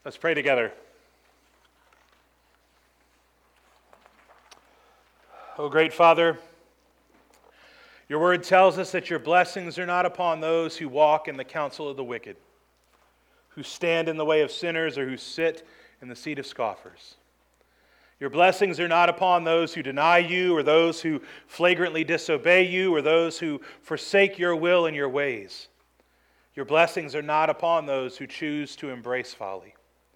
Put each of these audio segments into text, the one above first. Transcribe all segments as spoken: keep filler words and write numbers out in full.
Let's pray together. Oh, great Father, your word tells us that your blessings are not upon those who walk in the counsel of the wicked, who stand in the way of sinners, or who sit in the seat of scoffers. Your blessings are not upon those who deny you, or those who flagrantly disobey you, or those who forsake your will and your ways. Your blessings are not upon those who choose to embrace folly.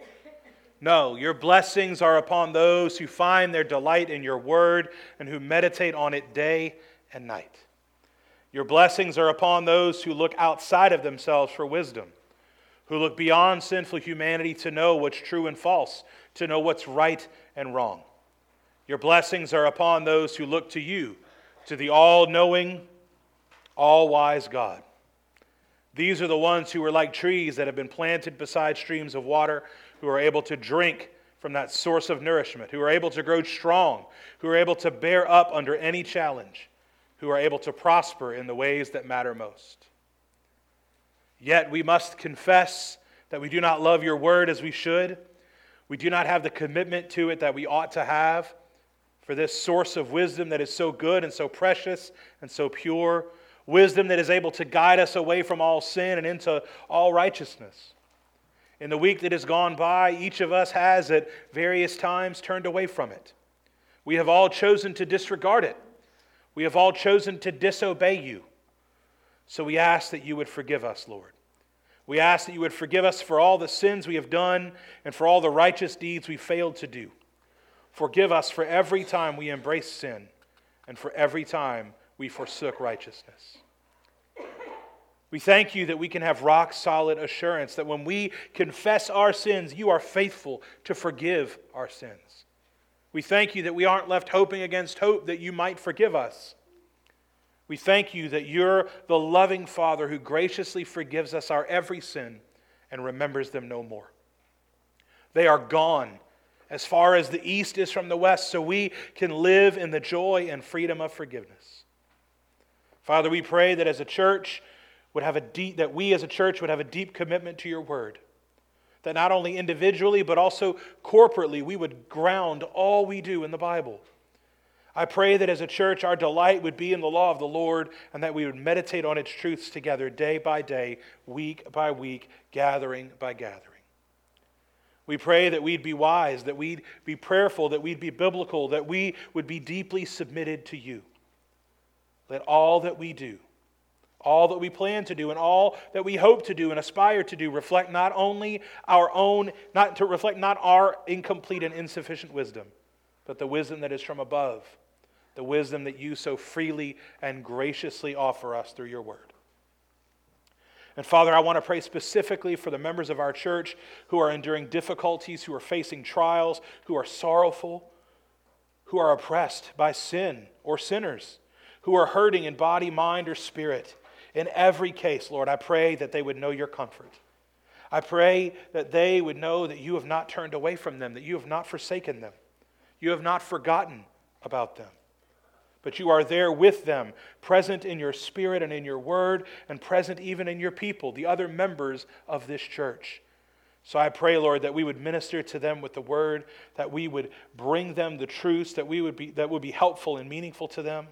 No, your blessings are upon those who find their delight in your word and who meditate on it day and night. Your blessings are upon those who look outside of themselves for wisdom, who look beyond sinful humanity to know what's true and false, to know what's right and wrong. Your blessings are upon those who look to you, to the all-knowing, all-wise God. These are the ones who are like trees that have been planted beside streams of water, who are able to drink from that source of nourishment, who are able to grow strong, who are able to bear up under any challenge, who are able to prosper in the ways that matter most. Yet we must confess that we do not love your word as we should. We do not have the commitment to it that we ought to have for this source of wisdom that is so good and so precious and so pure, wisdom that is able to guide us away from all sin and into all righteousness. In the week that has gone by, each of us has at various times turned away from it. We have all chosen to disregard it. We have all chosen to disobey you. So we ask that you would forgive us, Lord. We ask that you would forgive us for all the sins we have done and for all the righteous deeds we failed to do. Forgive us for every time we embrace sin and for every time we forsook righteousness. We thank you that we can have rock-solid assurance that when we confess our sins, you are faithful to forgive our sins. We thank you that we aren't left hoping against hope that you might forgive us. We thank you that you're the loving Father who graciously forgives us our every sin and remembers them no more. They are gone as far as the east is from the west, so we can live in the joy and freedom of forgiveness. Father, we pray that as a church, would have a deep, that we as a church would have a deep commitment to your word. That not only individually, but also corporately, we would ground all we do in the Bible. I pray that as a church, our delight would be in the law of the Lord, and that we would meditate on its truths together day by day, week by week, gathering by gathering. We pray that we'd be wise, that we'd be prayerful, that we'd be biblical, that we would be deeply submitted to you. Let all that we do, all that we plan to do, and all that we hope to do and aspire to do reflect not only our own, not to reflect not our incomplete and insufficient wisdom, but the wisdom that is from above, the wisdom that you so freely and graciously offer us through your word. And Father, I want to pray specifically for the members of our church who are enduring difficulties, who are facing trials, who are sorrowful, who are oppressed by sin or sinners, who are hurting in body, mind, or spirit. In every case, Lord, I pray that they would know your comfort. I pray that they would know that you have not turned away from them, that you have not forsaken them. You have not forgotten about them. But you are there with them, present in your spirit and in your word, and present even in your people, the other members of this church. So I pray, Lord, that we would minister to them with the word, that we would bring them the truths that we would be that would be helpful and meaningful to them.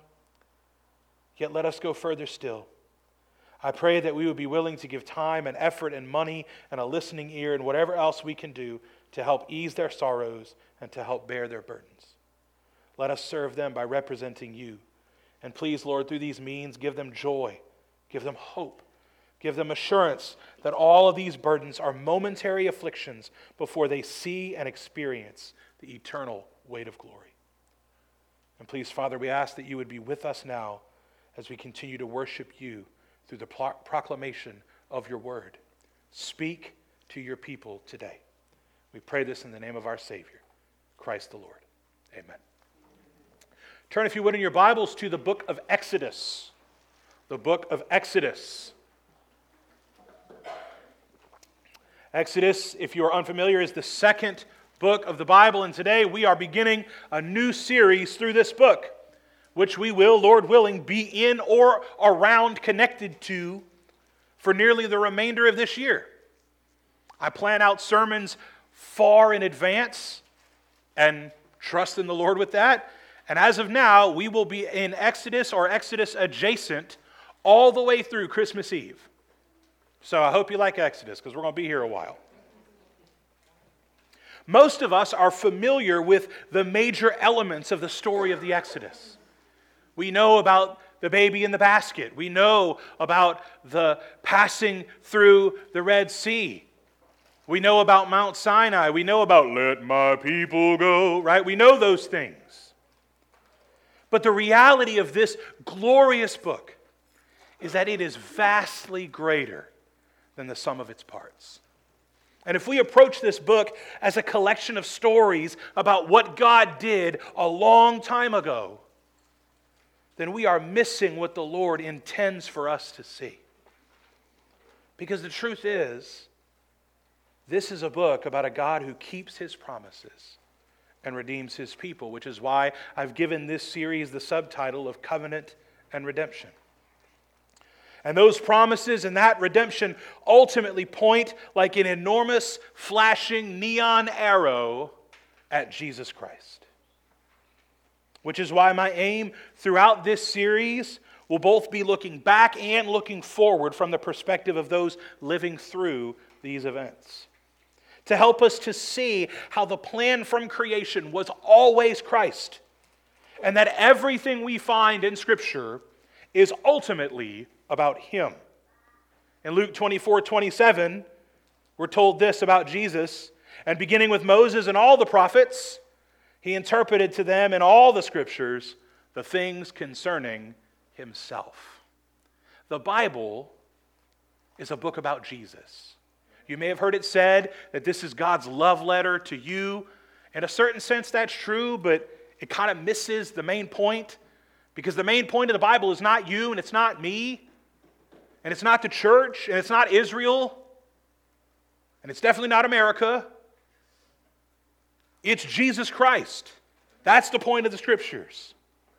Yet let us go further still. I pray that we would be willing to give time and effort and money and a listening ear and whatever else we can do to help ease their sorrows and to help bear their burdens. Let us serve them by representing you. And please, Lord, through these means, give them joy, give them hope, give them assurance that all of these burdens are momentary afflictions before they see and experience the eternal weight of glory. And please, Father, we ask that you would be with us now as we continue to worship you through the pro- proclamation of your word. Speak to your people today. We pray this in the name of our Savior, Christ the Lord. Amen. Turn, if you would, in your Bibles to the book of Exodus. The book of Exodus. Exodus, if you are unfamiliar, is the second book of the Bible, and today we are beginning a new series through this book, which we will, Lord willing, be in or around, connected to for nearly the remainder of this year. I plan out sermons far in advance and trust in the Lord with that. And as of now, we will be in Exodus or Exodus adjacent all the way through Christmas Eve. So I hope you like Exodus, because we're going to be here a while. Most of us are familiar with the major elements of the story of the Exodus. We know about the baby in the basket. We know about the passing through the Red Sea. We know about Mount Sinai. We know about let my people go, right? We know those things. But the reality of this glorious book is that it is vastly greater than the sum of its parts. And if we approach this book as a collection of stories about what God did a long time ago, then we are missing what the Lord intends for us to see. Because the truth is, this is a book about a God who keeps His promises and redeems His people, which is why I've given this series the subtitle of Covenant and Redemption. And those promises and that redemption ultimately point like an enormous flashing neon arrow at Jesus Christ. Which is why my aim throughout this series will both be looking back and looking forward from the perspective of those living through these events. To help us to see how the plan from creation was always Christ, and that everything we find in Scripture is ultimately about Him. In Luke twenty-four twenty-seven, we're told this about Jesus, and beginning with Moses and all the prophets, He interpreted to them in all the Scriptures the things concerning Himself. The Bible is a book about Jesus. You may have heard it said that this is God's love letter to you. In a certain sense, that's true, but it kind of misses the main point, because the main point of the Bible is not you, and it's not me, and it's not the church, and it's not Israel, and it's definitely not America. It's Jesus Christ. That's the point of the Scriptures.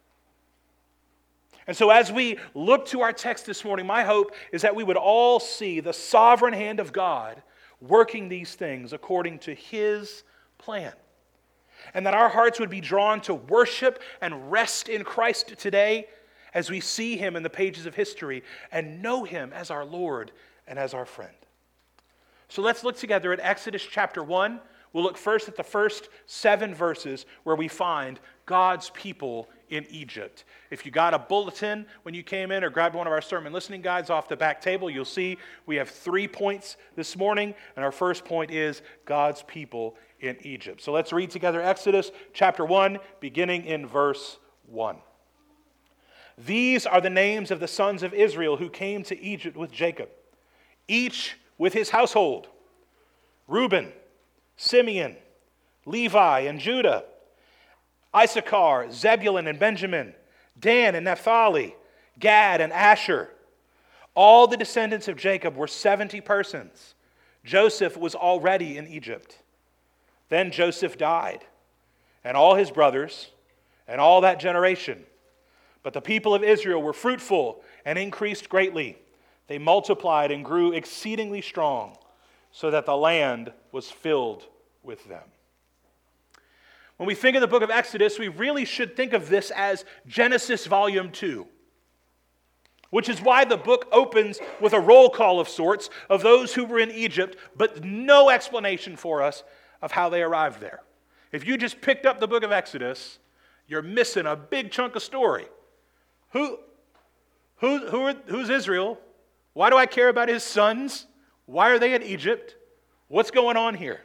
And so as we look to our text this morning, my hope is that we would all see the sovereign hand of God working these things according to His plan. And that our hearts would be drawn to worship and rest in Christ today as we see Him in the pages of history and know Him as our Lord and as our friend. So let's look together at Exodus chapter one. We'll look first at the first seven verses where we find God's people in Egypt. If you got a bulletin when you came in or grabbed one of our sermon listening guides off the back table, you'll see we have three points this morning, and our first point is God's people in Egypt. So let's read together Exodus chapter one, beginning in verse one. These are the names of the sons of Israel who came to Egypt with Jacob, each with his household: Reuben, Simeon, Levi, and Judah, Issachar, Zebulun, and Benjamin, Dan and Naphtali, Gad and Asher. All the descendants of Jacob were seventy persons. Joseph was already in Egypt. Then Joseph died, and all his brothers, and all that generation. But the people of Israel were fruitful and increased greatly. They multiplied and grew exceedingly strong, so that the land was filled with them. When we think of the book of Exodus, we really should think of this as Genesis volume two, which is why the book opens with a roll call of sorts of those who were in Egypt, but no explanation for us of how they arrived there. If you just picked up the book of Exodus, you're missing a big chunk of story. Who, who, who are, who's Israel? Why do I care about his sons? Why are they in Egypt? What's going on here?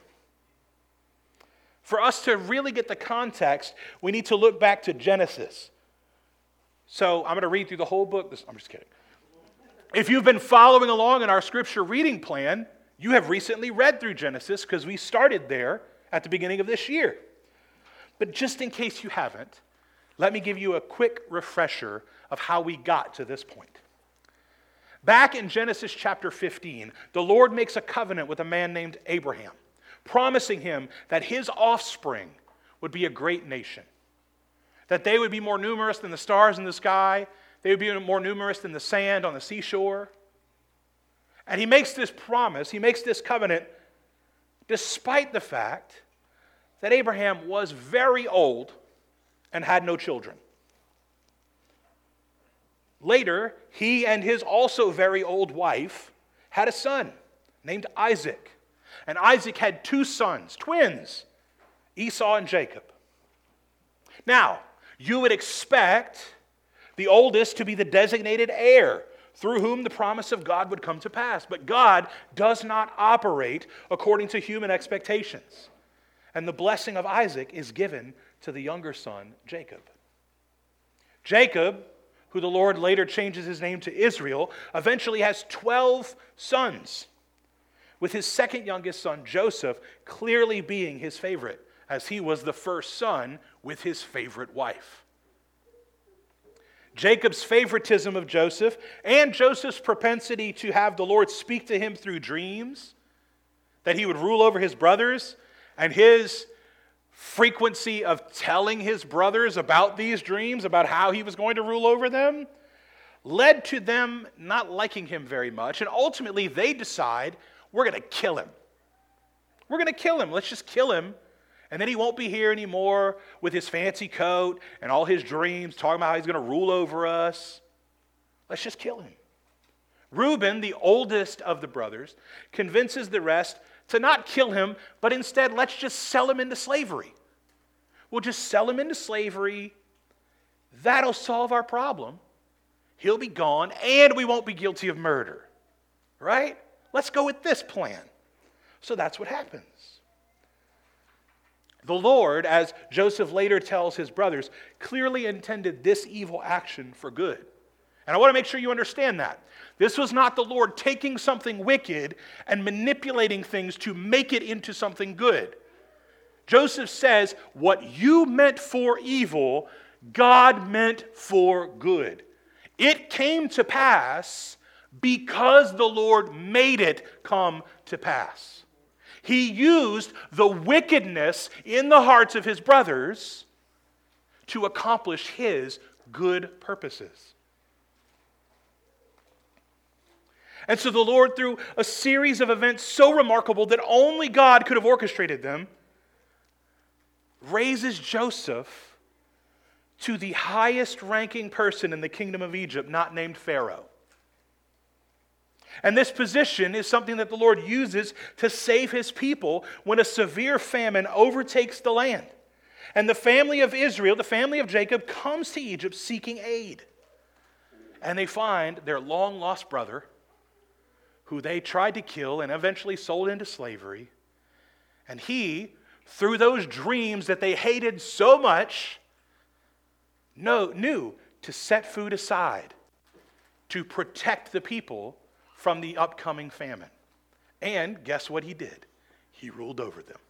For us to really get the context, we need to look back to Genesis. So I'm going to read through the whole book. I'm just kidding. If you've been following along in our scripture reading plan, you have recently read through Genesis because we started there at the beginning of this year. But just in case you haven't, let me give you a quick refresher of how we got to this point. Back in Genesis chapter fifteen, the Lord makes a covenant with a man named Abraham, promising him that his offspring would be a great nation, that they would be more numerous than the stars in the sky, they would be more numerous than the sand on the seashore. And he makes this promise, he makes this covenant despite the fact that Abraham was very old and had no children. Later, he and his also very old wife had a son named Isaac. And Isaac had two sons, twins, Esau and Jacob. Now, you would expect the oldest to be the designated heir through whom the promise of God would come to pass. But God does not operate according to human expectations. And the blessing of Isaac is given to the younger son, Jacob. Jacob, who the Lord later changes his name to Israel, eventually has twelve sons, with his second youngest son, Joseph, clearly being his favorite, as he was the first son with his favorite wife. Jacob's favoritism of Joseph and Joseph's propensity to have the Lord speak to him through dreams, that he would rule over his brothers, and his frequency of telling his brothers about these dreams, about how he was going to rule over them, led to them not liking him very much. And ultimately, they decide, we're going to kill him. We're going to kill him. Let's just kill him. And then he won't be here anymore with his fancy coat and all his dreams, talking about how he's going to rule over us. Let's just kill him. Reuben, the oldest of the brothers, convinces the rest to not kill him, but instead, let's just sell him into slavery. We'll just sell him into slavery. That'll solve our problem. He'll be gone, and we won't be guilty of murder. Right? Let's go with this plan. So that's what happens. The Lord, as Joseph later tells his brothers, clearly intended this evil action for good. And I want to make sure you understand that. This was not the Lord taking something wicked and manipulating things to make it into something good. Joseph says, what you meant for evil, God meant for good. It came to pass because the Lord made it come to pass. He used the wickedness in the hearts of his brothers to accomplish his good purposes. And so the Lord, through a series of events so remarkable that only God could have orchestrated them, raises Joseph to the highest ranking person in the kingdom of Egypt, not named Pharaoh. And this position is something that the Lord uses to save his people when a severe famine overtakes the land. And the family of Israel, the family of Jacob, comes to Egypt seeking aid. And they find their long-lost brother, who they tried to kill and eventually sold into slavery. And he, through those dreams that they hated so much, know, knew to set food aside to protect the people from the upcoming famine. And guess what he did? He ruled over them.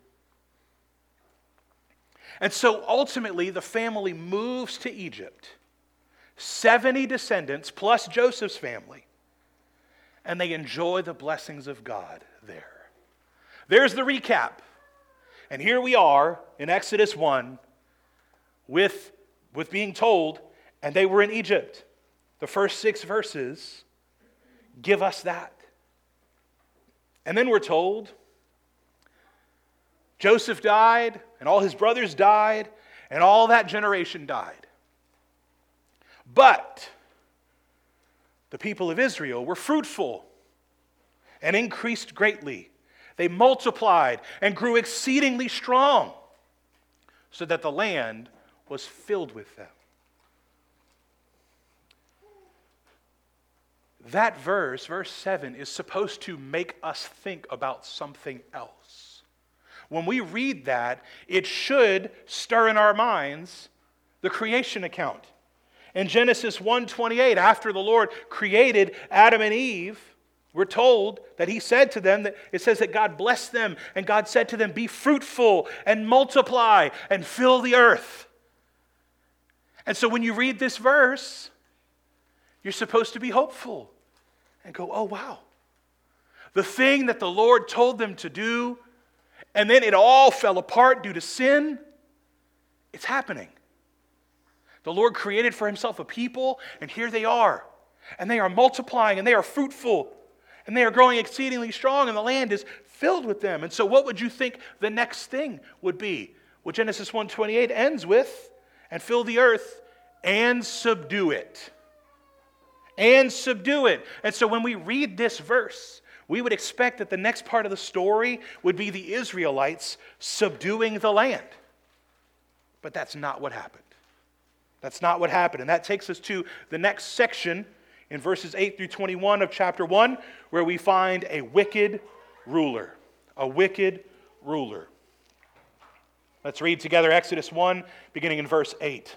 And so ultimately the family moves to Egypt. seventy descendants plus Joseph's family. And they enjoy the blessings of God there. There's the recap. And here we are in Exodus one with, with being told, and they were in Egypt. The first six verses give us that. And then we're told Joseph died, and all his brothers died, and all that generation died. But the people of Israel were fruitful and increased greatly. They multiplied and grew exceedingly strong, so that the land was filled with them. That verse, verse seven, is supposed to make us think about something else. When we read that, it should stir in our minds the creation account. In Genesis one twenty-eight, after the Lord created Adam and Eve, we're told that he said to them, that it says that God blessed them, and God said to them, be fruitful and multiply and fill the earth. And so when you read this verse, you're supposed to be hopeful and go, oh wow. The thing that the Lord told them to do, and then it all fell apart due to sin, it's happening. The Lord created for himself a people, and here they are. And they are multiplying, and they are fruitful, and they are growing exceedingly strong, and the land is filled with them. And so what would you think the next thing would be? Well, Genesis one twenty-eight ends with, and fill the earth and subdue it. And subdue it. And so when we read this verse, we would expect that the next part of the story would be the Israelites subduing the land. But that's not what happened. That's not what happened. And that takes us to the next section in verses eight through twenty-one of chapter one, where we find a wicked ruler. A wicked ruler. Let's read together Exodus one, beginning in verse eight.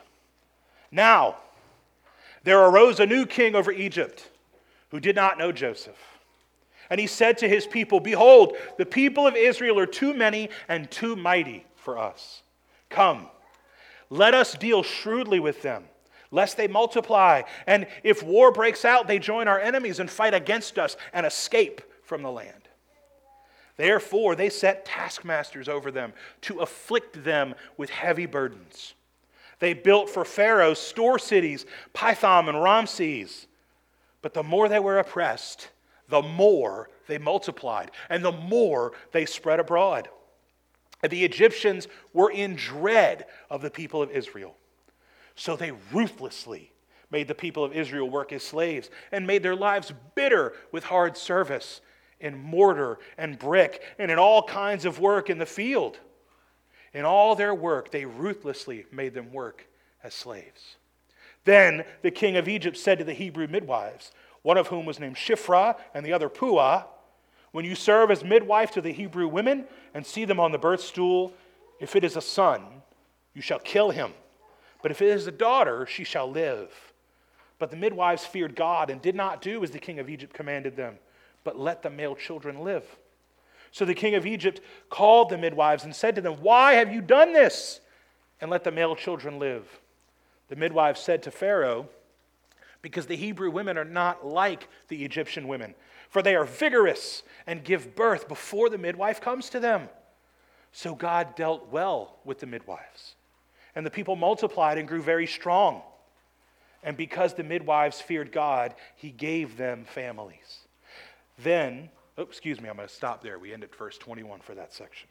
Now, there arose a new king over Egypt who did not know Joseph. And he said to his people, behold, the people of Israel are too many and too mighty for us. Come, let us deal shrewdly with them, lest they multiply. And if war breaks out, they join our enemies and fight against us and escape from the land. Therefore, they set taskmasters over them to afflict them with heavy burdens. They built for Pharaoh store cities, Pithom and Ramses. But the more they were oppressed, the more they multiplied, and the more they spread abroad. And the Egyptians were in dread of the people of Israel. So they ruthlessly made the people of Israel work as slaves and made their lives bitter with hard service in mortar and brick and in all kinds of work in the field. In all their work, they ruthlessly made them work as slaves. Then the king of Egypt said to the Hebrew midwives, one of whom was named Shiphrah and the other Puah, when you serve as midwife to the Hebrew women and see them on the birth stool, if it is a son, you shall kill him. But if it is a daughter, she shall live. But the midwives feared God and did not do as the king of Egypt commanded them, but let the male children live. So the king of Egypt called the midwives and said to them, why have you done this? And let the male children live. The midwives said to Pharaoh, because the Hebrew women are not like the Egyptian women, for they are vigorous and give birth before the midwife comes to them. So God dealt well with the midwives. And the people multiplied and grew very strong. And because the midwives feared God, he gave them families. Then, oh, excuse me, I'm going to stop there. We end at verse twenty-one for that section.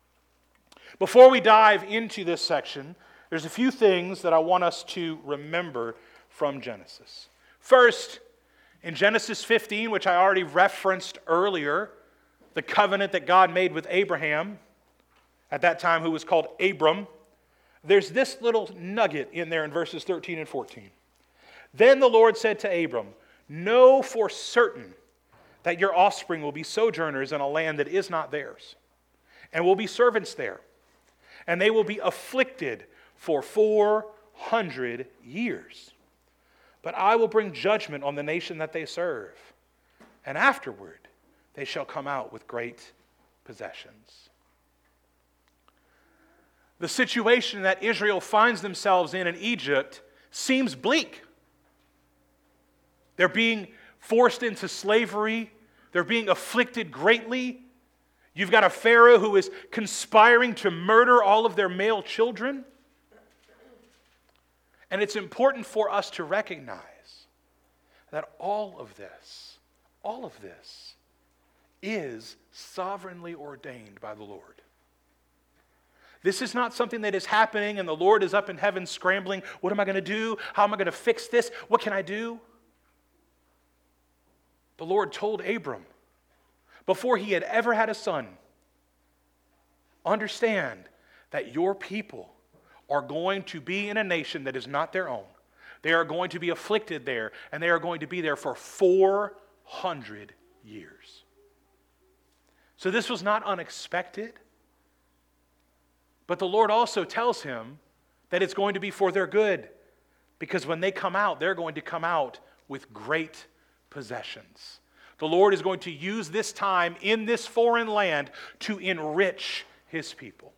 Before we dive into this section, there's a few things that I want us to remember from Genesis. First, in Genesis fifteen, which I already referenced earlier, the covenant that God made with Abraham, at that time who was called Abram, there's this little nugget in there in verses thirteen and fourteen. Then the Lord said to Abram, know for certain that your offspring will be sojourners in a land that is not theirs, and will be servants there, and they will be afflicted for four hundred years. But I will bring judgment on the nation that they serve, and afterward they shall come out with great possessions. The situation that Israel finds themselves in in Egypt seems bleak. They're being forced into slavery. They're being afflicted greatly. You've got a Pharaoh who is conspiring to murder all of their male children. And it's important for us to recognize that all of this, all of this is sovereignly ordained by the Lord. This is not something that is happening and the Lord is up in heaven scrambling. What am I going to do? How am I going to fix this? What can I do? The Lord told Abram, before he had ever had a son, understand that your people are going to be in a nation that is not their own. They are going to be afflicted there, and they are going to be there for four hundred years. So this was not unexpected. But the Lord also tells him that it's going to be for their good, because when they come out, they're going to come out with great possessions. The Lord is going to use this time in this foreign land to enrich his people.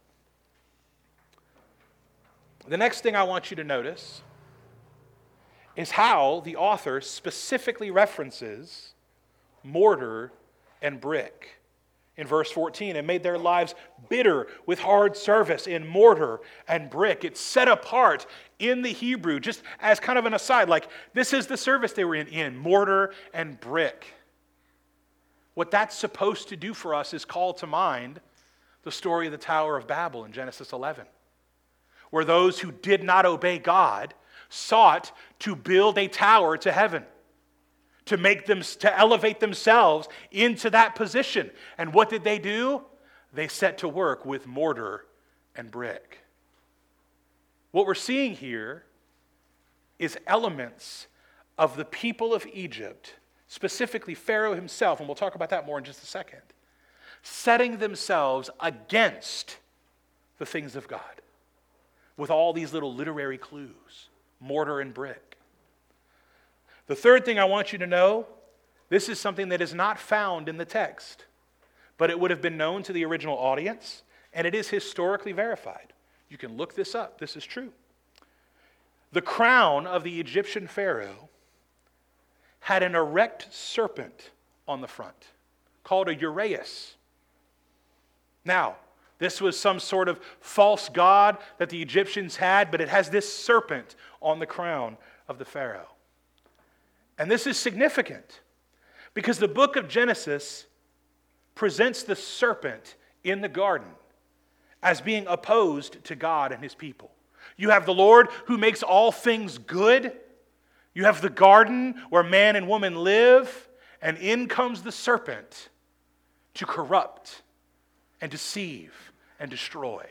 The next thing I want you to notice is how the author specifically references mortar and brick. In verse fourteen, and made their lives bitter with hard service in mortar and brick. It's set apart in the Hebrew, just as kind of an aside, like this is the service they were in, in mortar and brick. what that's supposed to do for us is call to mind the story of the Tower of Babel in Genesis eleven, where those who did not obey God sought to build a tower to heaven, to make them, to elevate themselves into that position. And what did they do? They set to work with mortar and brick. What we're seeing here is elements of the people of Egypt, specifically Pharaoh himself, and we'll talk about that more in just a second, setting themselves against the things of God with all these little literary clues, mortar and brick. The third thing I want you to know, this is something that is not found in the text, but it would have been known to the original audience, and it is historically verified. You can look this up. This is true. The crown of the Egyptian pharaoh had an erect serpent on the front called a uraeus. Now, this was some sort of false god that the Egyptians had, but it has this serpent on the crown of the pharaoh. And this is significant because the book of Genesis presents the serpent in the garden as being opposed to God and his people. You have the Lord who makes all things good. You have the garden where man and woman live, and in comes the serpent to corrupt and deceive and destroy.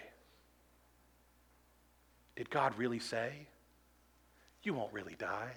Did God really say, you won't really die?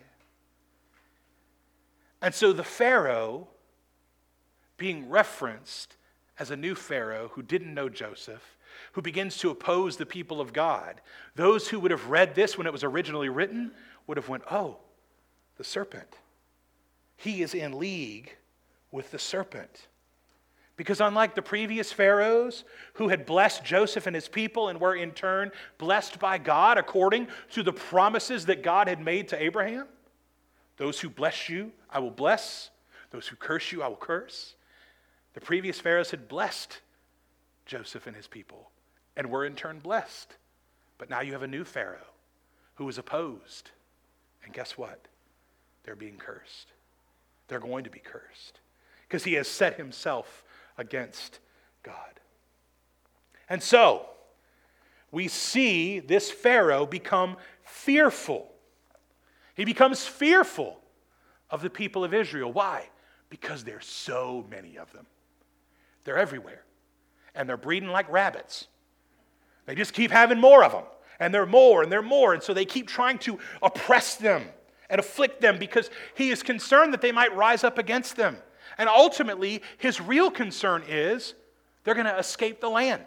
And so the Pharaoh, being referenced as a new Pharaoh who didn't know Joseph, who begins to oppose the people of God, those who would have read this when it was originally written would have went, oh, the serpent. He is in league with the serpent. Because unlike the previous pharaohs who had blessed Joseph and his people and were in turn blessed by God according to the promises that God had made to Abraham, those who bless you, I will bless. Those who curse you, I will curse. The previous pharaohs had blessed Joseph and his people and were in turn blessed. But now you have a new pharaoh who is opposed. And guess what? They're being cursed. They're going to be cursed because he has set himself against God. And so, we see this Pharaoh become fearful. He becomes fearful of the people of Israel. Why? Because there's so many of them. They're everywhere. And they're breeding like rabbits. They just keep having more of them. And they're more and they're more. And so they keep trying to oppress them and afflict them because he is concerned that they might rise up against them. And ultimately, his real concern is they're going to escape the land.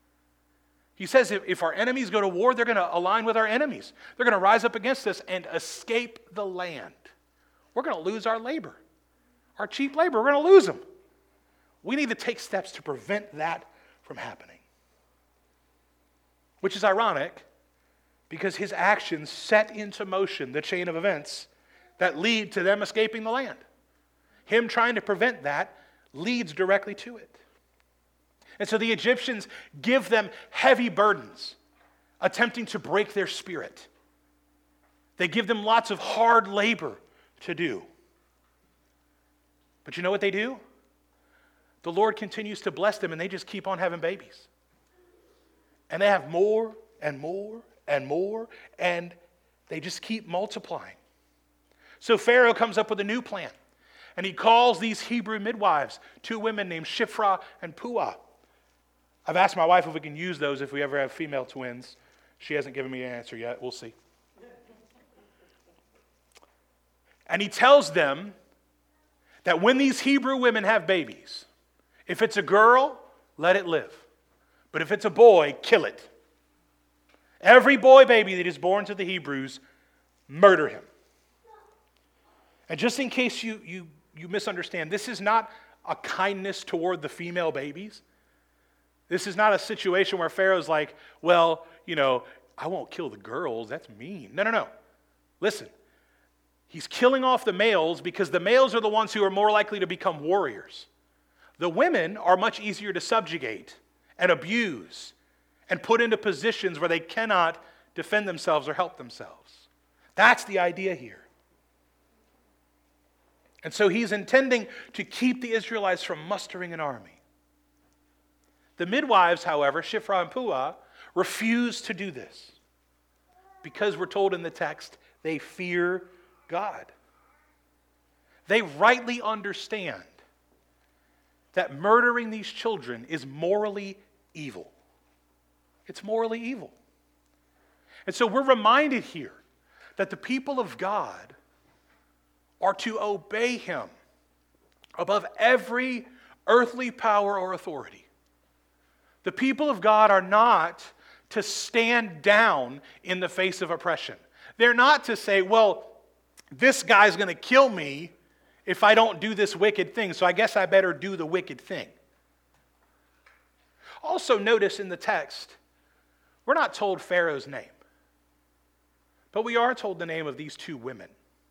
He says if, if our enemies go to war, they're going to align with our enemies. They're going to rise up against us and escape the land. We're going to lose our labor. Our cheap labor, we're going to lose them. We need to take steps to prevent that from happening. Which is ironic because his actions set into motion the chain of events that lead to them escaping the land. Him trying to prevent that leads directly to it. And so the Egyptians give them heavy burdens, attempting to break their spirit. They give them lots of hard labor to do. But you know what they do? The Lord continues to bless them and they just keep on having babies. And they have more and more and more and they just keep multiplying. So Pharaoh comes up with a new plan. And he calls these Hebrew midwives, two women named Shiphrah and Puah. I've asked my wife if we can use those if we ever have female twins. She hasn't given me an answer yet. We'll see. And he tells them that when these Hebrew women have babies, if it's a girl, let it live. But if it's a boy, kill it. Every boy baby that is born to the Hebrews, murder him. And just in case you, you, you misunderstand, this is not a kindness toward the female babies. This is not a situation where Pharaoh's like, well, you know, I won't kill the girls. That's mean. No, no, no. Listen. He's killing off the males because the males are the ones who are more likely to become warriors. The women are much easier to subjugate and abuse and put into positions where they cannot defend themselves or help themselves. That's the idea here. And so he's intending to keep the Israelites from mustering an army. The midwives, however, Shiphrah and Puah, refuse to do this because we're told in the text they fear God. They rightly understand that murdering these children is morally evil. It's morally evil. And so we're reminded here that the people of God are to obey him above every earthly power or authority. The people of God are not to stand down in the face of oppression. They're not to say, well, this guy's going to kill me if I don't do this wicked thing, so I guess I better do the wicked thing. Also notice in the text, we're not told Pharaoh's name, but we are told the name of these two women.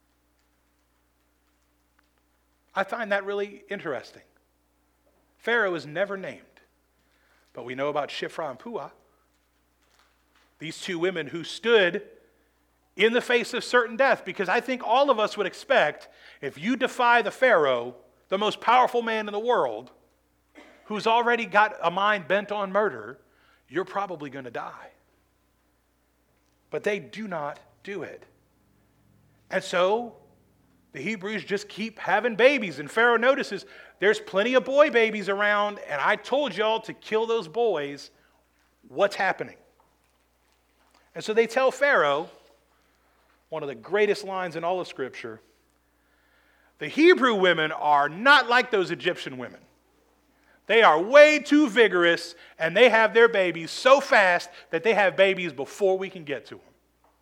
I find that really interesting. Pharaoh is never named, but we know about Shiphrah and Puah, these two women who stood in the face of certain death, because I think all of us would expect if you defy the Pharaoh, the most powerful man in the world, who's already got a mind bent on murder, you're probably going to die. But they do not do it. And so the Hebrews just keep having babies, and Pharaoh notices there's plenty of boy babies around, and I told y'all to kill those boys. What's happening? And so they tell Pharaoh, one of the greatest lines in all of Scripture, the Hebrew women are not like those Egyptian women. They are way too vigorous, and they have their babies so fast that they have babies before we can get to them.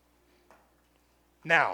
Now,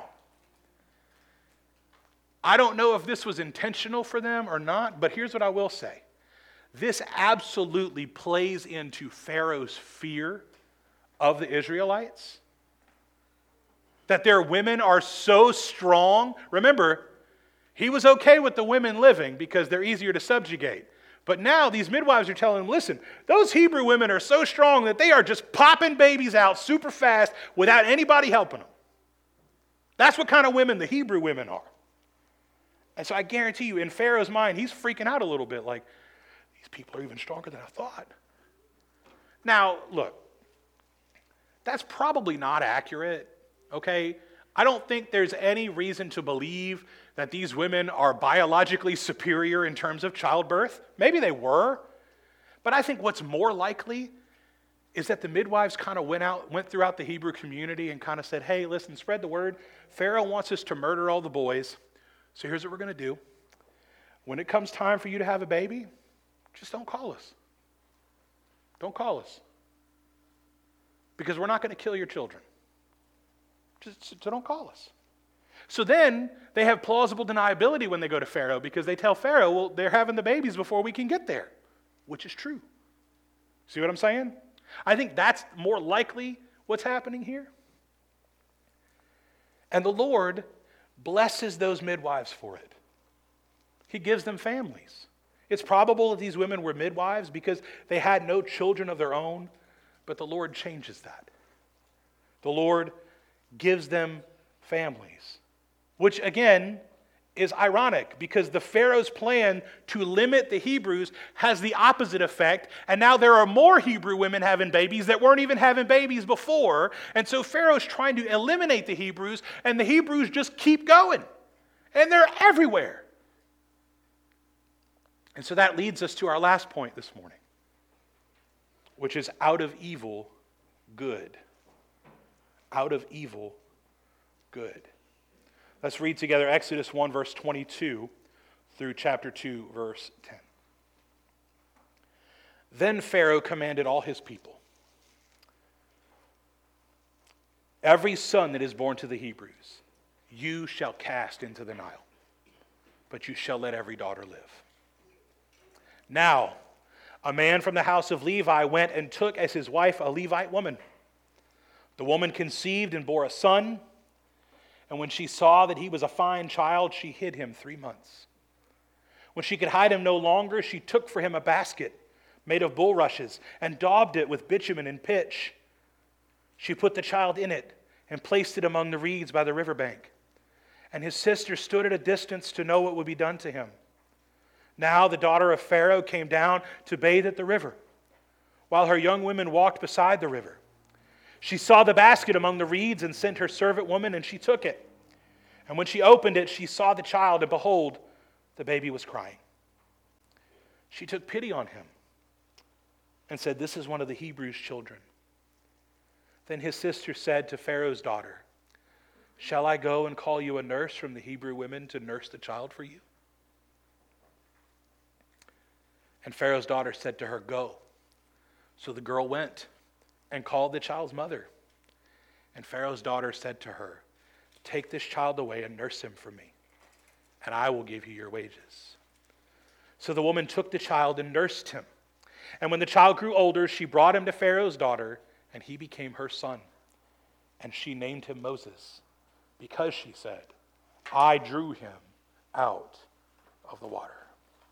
I don't know if this was intentional for them or not, but here's what I will say. This absolutely plays into Pharaoh's fear of the Israelites. That their women are so strong. Remember, he was okay with the women living because they're easier to subjugate. But now these midwives are telling him, listen, those Hebrew women are so strong that they are just popping babies out super fast without anybody helping them. That's what kind of women the Hebrew women are. And so I guarantee you, in Pharaoh's mind, he's freaking out a little bit like, these people are even stronger than I thought. Now, look, that's probably not accurate. Okay, I don't think there's any reason to believe that these women are biologically superior in terms of childbirth. Maybe they were, but I think what's more likely is that the midwives kind of went out, went throughout the Hebrew community and kind of said, hey, listen, spread the word. Pharaoh wants us to murder all the boys, so here's what we're going to do. When it comes time for you to have a baby, just don't call us. Don't call us. Because we're not going to kill your children. Just, so don't call us. So then they have plausible deniability when they go to Pharaoh because they tell Pharaoh, well, they're having the babies before we can get there, which is true. See what I'm saying? I think that's more likely what's happening here. And the Lord blesses those midwives for it. He gives them families. It's probable that these women were midwives because they had no children of their own, but the Lord changes that. The Lord gives them families, which again is ironic because the Pharaoh's plan to limit the Hebrews has the opposite effect, and now there are more Hebrew women having babies that weren't even having babies before, and so Pharaoh's trying to eliminate the Hebrews, and the Hebrews just keep going, and they're everywhere. And so that leads us to our last point this morning, which is out of evil, good. Out of evil, good. Let's read together Exodus one, verse twenty-two through chapter two, verse ten. Then Pharaoh commanded all his people, every son that is born to the Hebrews, you shall cast into the Nile, but you shall let every daughter live. Now, a man from the house of Levi went and took as his wife a Levite woman. The woman conceived and bore a son, and when she saw that he was a fine child, she hid him three months. When she could hide him no longer, she took for him a basket made of bulrushes and daubed it with bitumen and pitch. She put the child in it and placed it among the reeds by the riverbank. and his sister stood at a distance to know what would be done to him. Now the daughter of Pharaoh came down to bathe at the river, while her young women walked beside the river. She saw the basket among the reeds and sent her servant woman, and she took it. And when she opened it, she saw the child, and behold, the baby was crying. She took pity on him and said, "This is one of the Hebrews' children." Then his sister said to Pharaoh's daughter, "Shall I go and call you a nurse from the Hebrew women to nurse the child for you?" And Pharaoh's daughter said to her, "Go." So the girl went and called the child's mother. And Pharaoh's daughter said to her, "Take this child away and nurse him for me, and I will give you your wages." So the woman took the child and nursed him. And when the child grew older, she brought him to Pharaoh's daughter, and he became her son. And she named him Moses, because she said, "I drew him out of the water."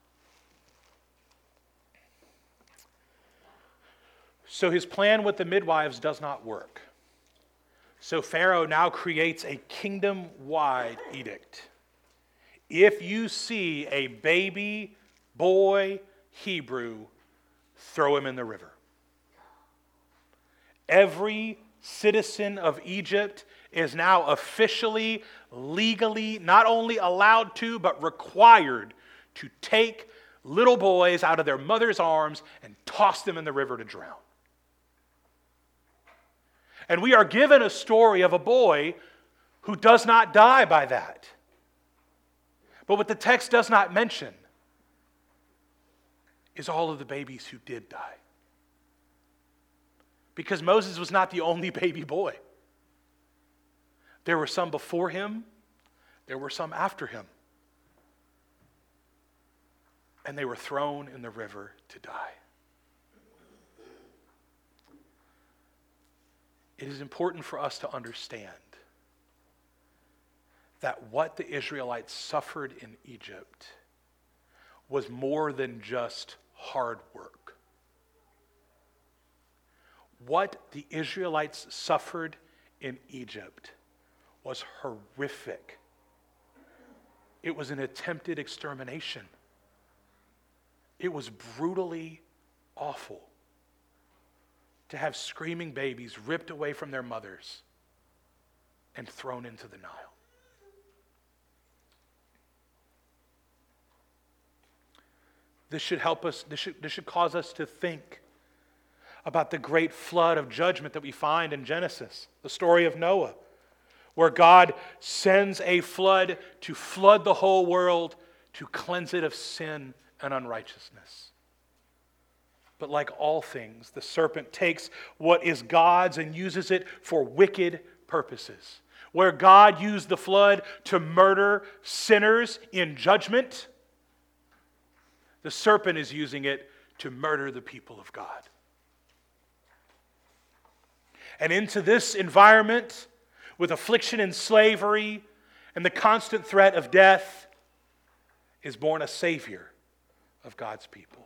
So his plan with the midwives does not work. So Pharaoh now creates a kingdom-wide edict. If you see a baby boy Hebrew, throw him in the river. Every citizen of Egypt is now officially, legally, not only allowed to, but required to take little boys out of their mother's arms and toss them in the river to drown. And we are given a story of a boy who does not die by that. But what the text does not mention is all of the babies who did die. Because Moses was not the only baby boy. There were some before him, there were some after him. And they were thrown in the river to die. It is important for us to understand that what the Israelites suffered in Egypt was more than just hard work. What the Israelites suffered in Egypt was horrific. It was an attempted extermination. It was brutally awful to have screaming babies ripped away from their mothers and thrown into the Nile. This should help us, this should, this should cause us to think about the great flood of judgment that we find in Genesis, the story of Noah, where God sends a flood to flood the whole world, to cleanse it of sin and unrighteousness. But like all things, the serpent takes what is God's and uses it for wicked purposes. Where God used the flood to murder sinners in judgment, the serpent is using it to murder the people of God. And into this environment, with affliction and slavery and the constant threat of death, is born a Savior of God's people.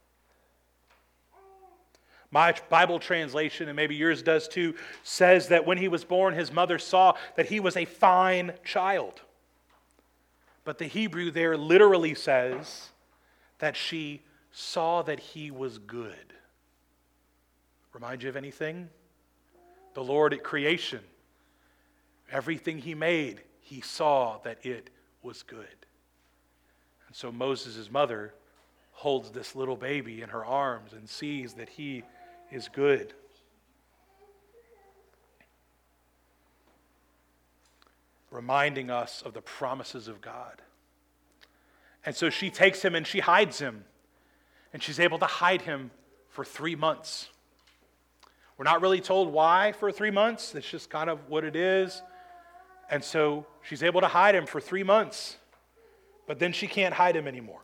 My Bible translation, and maybe yours does too, says that when he was born, his mother saw that he was a fine child. But the Hebrew there literally says that she saw that he was good. Remind you of anything? The Lord at creation, everything he made, he saw that it was good. And so Moses' mother holds this little baby in her arms and sees that he is good. Reminding us of the promises of God. And so she takes him and she hides him. And she's able to hide him for three months. We're not really told why for three months. It's just kind of what it is. And so she's able to hide him for three months. But then she can't hide him anymore.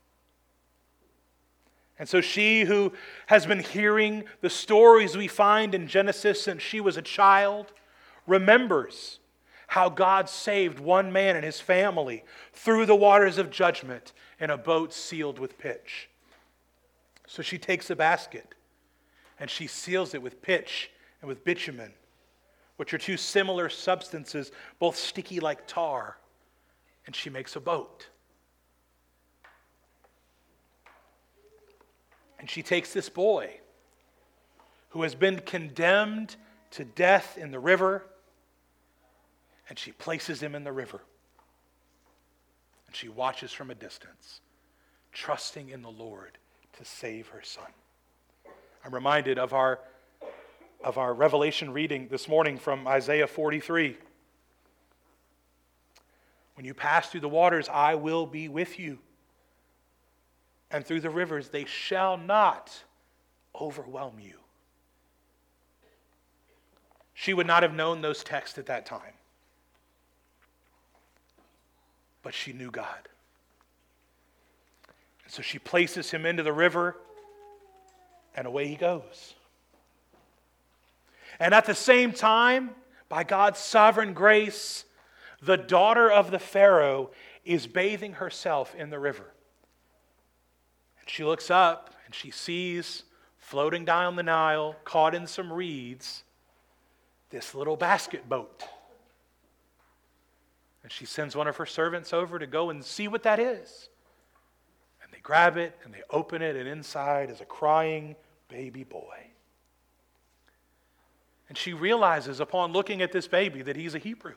And so she, who has been hearing the stories we find in Genesis since she was a child, remembers how God saved one man and his family through the waters of judgment in a boat sealed with pitch. So she takes a basket and she seals it with pitch and with bitumen, which are two similar substances, both sticky like tar, and she makes a boat. And she takes this boy who has been condemned to death in the river, and she places him in the river. And she watches from a distance, trusting in the Lord to save her son. I'm reminded of our, of our Revelation reading this morning from Isaiah forty-three. When you pass through the waters, I will be with you. And through the rivers, they shall not overwhelm you. She would not have known those texts at that time. But she knew God. And so she places him into the river, and away he goes. And at the same time, by God's sovereign grace, the daughter of the Pharaoh is bathing herself in the river. And she looks up and she sees, floating down the Nile, caught in some reeds, this little basket boat. And she sends one of her servants over to go and see what that is. And they grab it and they open it, and inside is a crying baby boy. And she realizes upon looking at this baby that he's a Hebrew.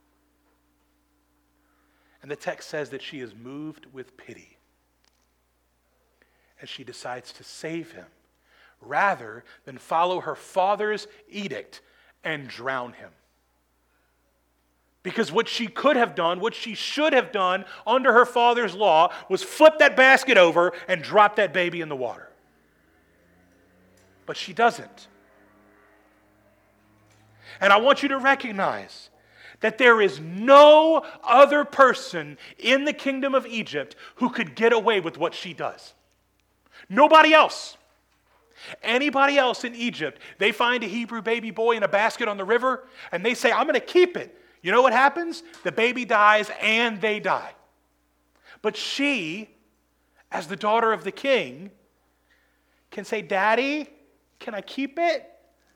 And the text says that she is moved with pity as she decides to save him rather than follow her father's edict and drown him. Because what she could have done, what she should have done under her father's law, was flip that basket over and drop that baby in the water. But she doesn't. And I want you to recognize that there is no other person in the kingdom of Egypt who could get away with what she does. Nobody else. Anybody else in Egypt, they find a Hebrew baby boy in a basket on the river, and they say, I'm going to keep it. You know what happens? The baby dies and they die. But she, as the daughter of the king, can say, Daddy, can I keep it?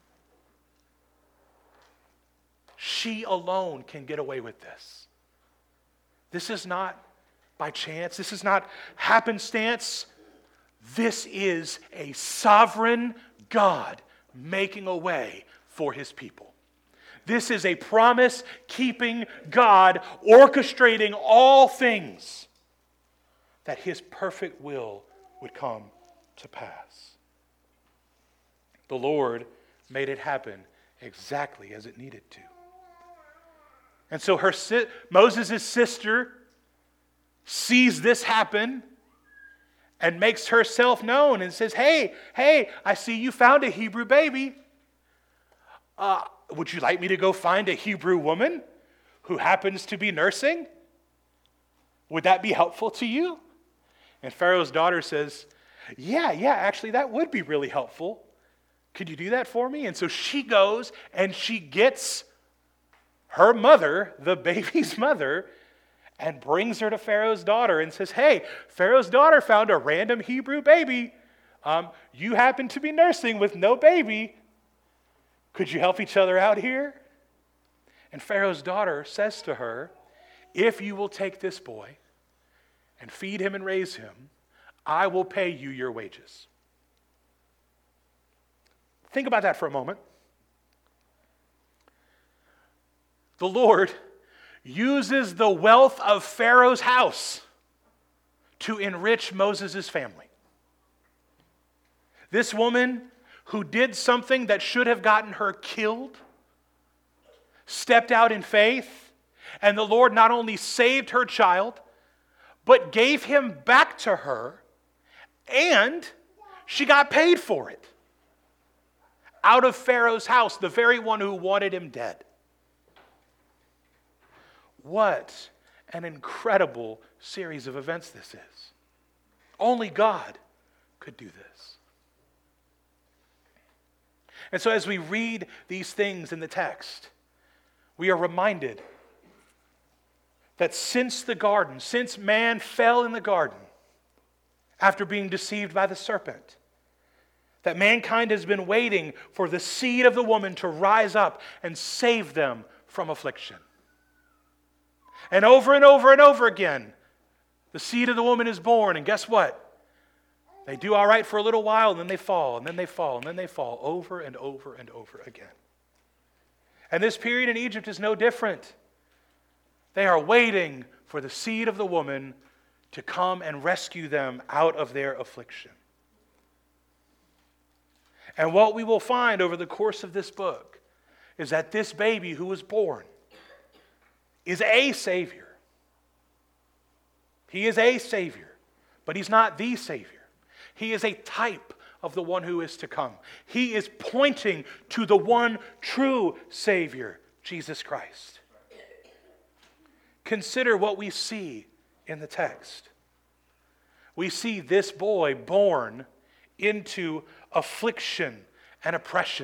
She alone can get away with this. This is not by chance. This is not happenstance. This is a sovereign God making a way for his people. This is a promise-keeping God orchestrating all things that his perfect will would come to pass. The Lord made it happen exactly as it needed to. And so her Moses' sister sees this happen and makes herself known and says, hey, hey, I see you found a Hebrew baby. Uh, would you like me to go find a Hebrew woman who happens to be nursing? Would that be helpful to you? And Pharaoh's daughter says, yeah, yeah, actually that would be really helpful. Could you do that for me? And so she goes and she gets her mother, the baby's mother, and brings her to Pharaoh's daughter and says, hey, Pharaoh's daughter found a random Hebrew baby. Um, you happen to be nursing with no baby. Could you help each other out here? And Pharaoh's daughter says to her, if you will take this boy and feed him and raise him, I will pay you your wages. Think about that for a moment. The Lord uses the wealth of Pharaoh's house to enrich Moses' family. This woman who did something that should have gotten her killed stepped out in faith, and the Lord not only saved her child, but gave him back to her, and she got paid for it. Out of Pharaoh's house, the very one who wanted him dead. What an incredible series of events this is. Only God could do this. And so as we read these things in the text, we are reminded that since the garden, since man fell in the garden, after being deceived by the serpent, that mankind has been waiting for the seed of the woman to rise up and save them from affliction. And over and over and over again, the seed of the woman is born. And guess what? They do all right for a little while, and then they fall, and then they fall, and then they fall over and over and over again. And this period in Egypt is no different. They are waiting for the seed of the woman to come and rescue them out of their affliction. And what we will find over the course of this book is that this baby who was born is a Savior. He is a Savior, but He's not the Savior. He is a type of the one who is to come. He is pointing to the one true Savior, Jesus Christ. Consider what we see in the text. We see this boy born into affliction and oppression.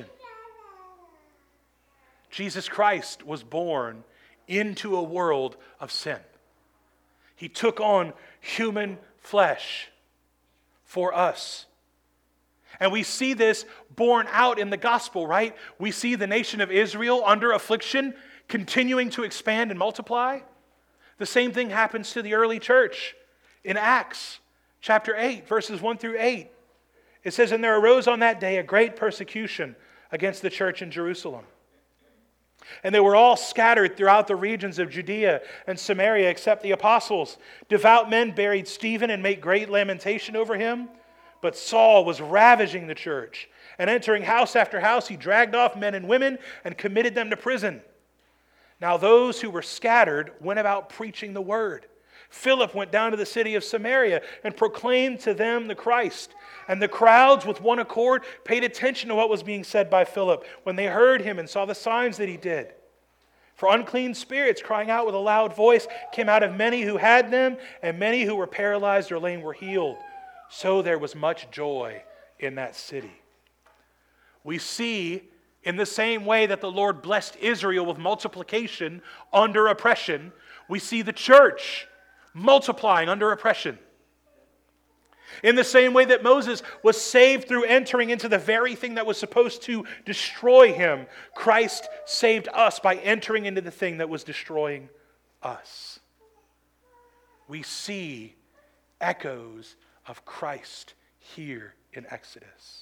Jesus Christ was born into a world of sin. He took on human flesh for us. And we see this borne out in the gospel, right? We see the nation of Israel under affliction, continuing to expand and multiply. The same thing happens to the early church in Acts chapter eight, verses one through eight. It says, "And there arose on that day a great persecution against the church in Jerusalem. And they were all scattered throughout the regions of Judea and Samaria except the apostles. Devout men buried Stephen and made great lamentation over him. But Saul was ravaging the church, and entering house after house, he dragged off men and women and committed them to prison. Now those who were scattered went about preaching the word. Philip went down to the city of Samaria and proclaimed to them the Christ. And the crowds with one accord paid attention to what was being said by Philip when they heard him and saw the signs that he did. For unclean spirits, crying out with a loud voice, came out of many who had them, and many who were paralyzed or lame were healed. So there was much joy in that city." We see in the same way that the Lord blessed Israel with multiplication under oppression, we see the church multiplying under oppression. In the same way that Moses was saved through entering into the very thing that was supposed to destroy him, Christ saved us by entering into the thing that was destroying us. We see echoes of Christ here in Exodus.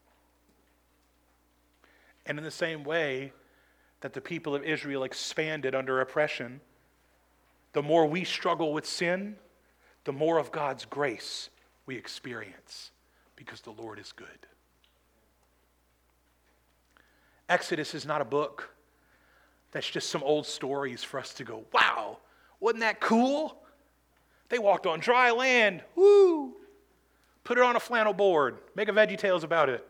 And in the same way that the people of Israel expanded under oppression, the more we struggle with sin, the more of God's grace we experience, because the Lord is good. Exodus is not a book that's just some old stories for us to go, wow, wasn't that cool? They walked on dry land, woo! Put it on a flannel board, make a VeggieTales about it.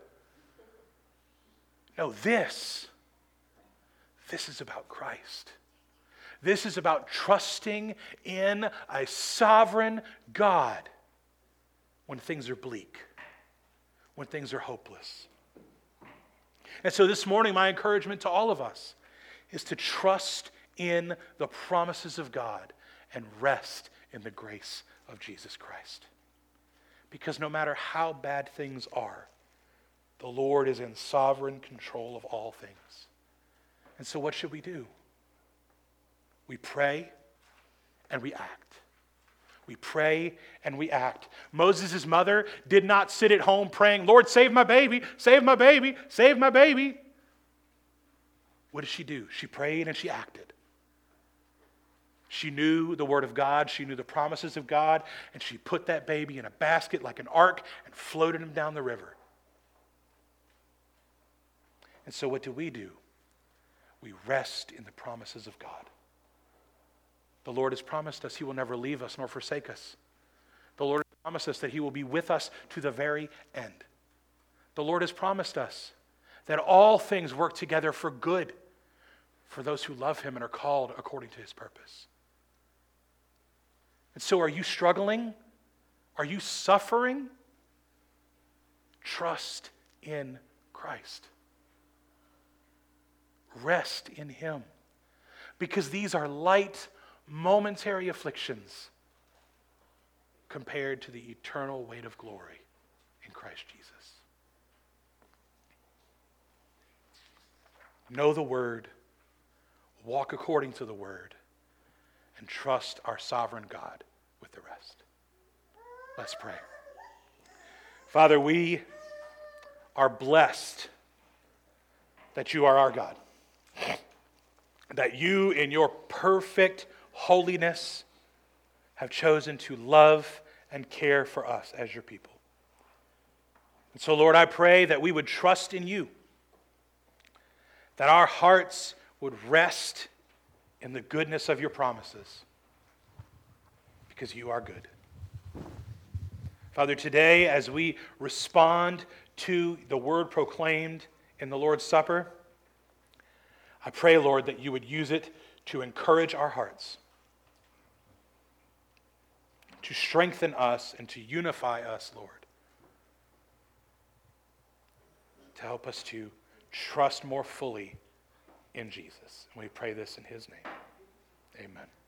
No, this, this is about Christ. This is about trusting in a sovereign God when things are bleak, when things are hopeless. And so this morning, my encouragement to all of us is to trust in the promises of God and rest in the grace of Jesus Christ. Because no matter how bad things are, the Lord is in sovereign control of all things. And so what should we do? We pray and we act. We pray and we act. Moses' mother did not sit at home praying, "Lord, save my baby, save my baby, save my baby." What did she do? She prayed and she acted. She knew the word of God, she knew the promises of God, and she put that baby in a basket like an ark and floated him down the river. And so what do we do? We rest in the promises of God. The Lord has promised us He will never leave us nor forsake us. The Lord has promised us that He will be with us to the very end. The Lord has promised us that all things work together for good for those who love Him and are called according to His purpose. And so are you struggling? Are you suffering? Trust in Christ. Rest in Him. Because these are light, momentary afflictions compared to the eternal weight of glory in Christ Jesus. Know the Word. Walk according to the Word. and trust our sovereign God with the rest. Let's pray. Father, we are blessed that you are our God, that you in your perfect holiness have chosen to love and care for us as your people. And so, Lord, I pray that we would trust in you, that our hearts would rest in the goodness of your promises, because you are good. Father, today as we respond to the word proclaimed in the Lord's Supper, I pray, Lord, that you would use it to encourage our hearts, to strengthen us and to unify us, Lord, to help us to trust more fully in Jesus. And we pray this in his name. Amen.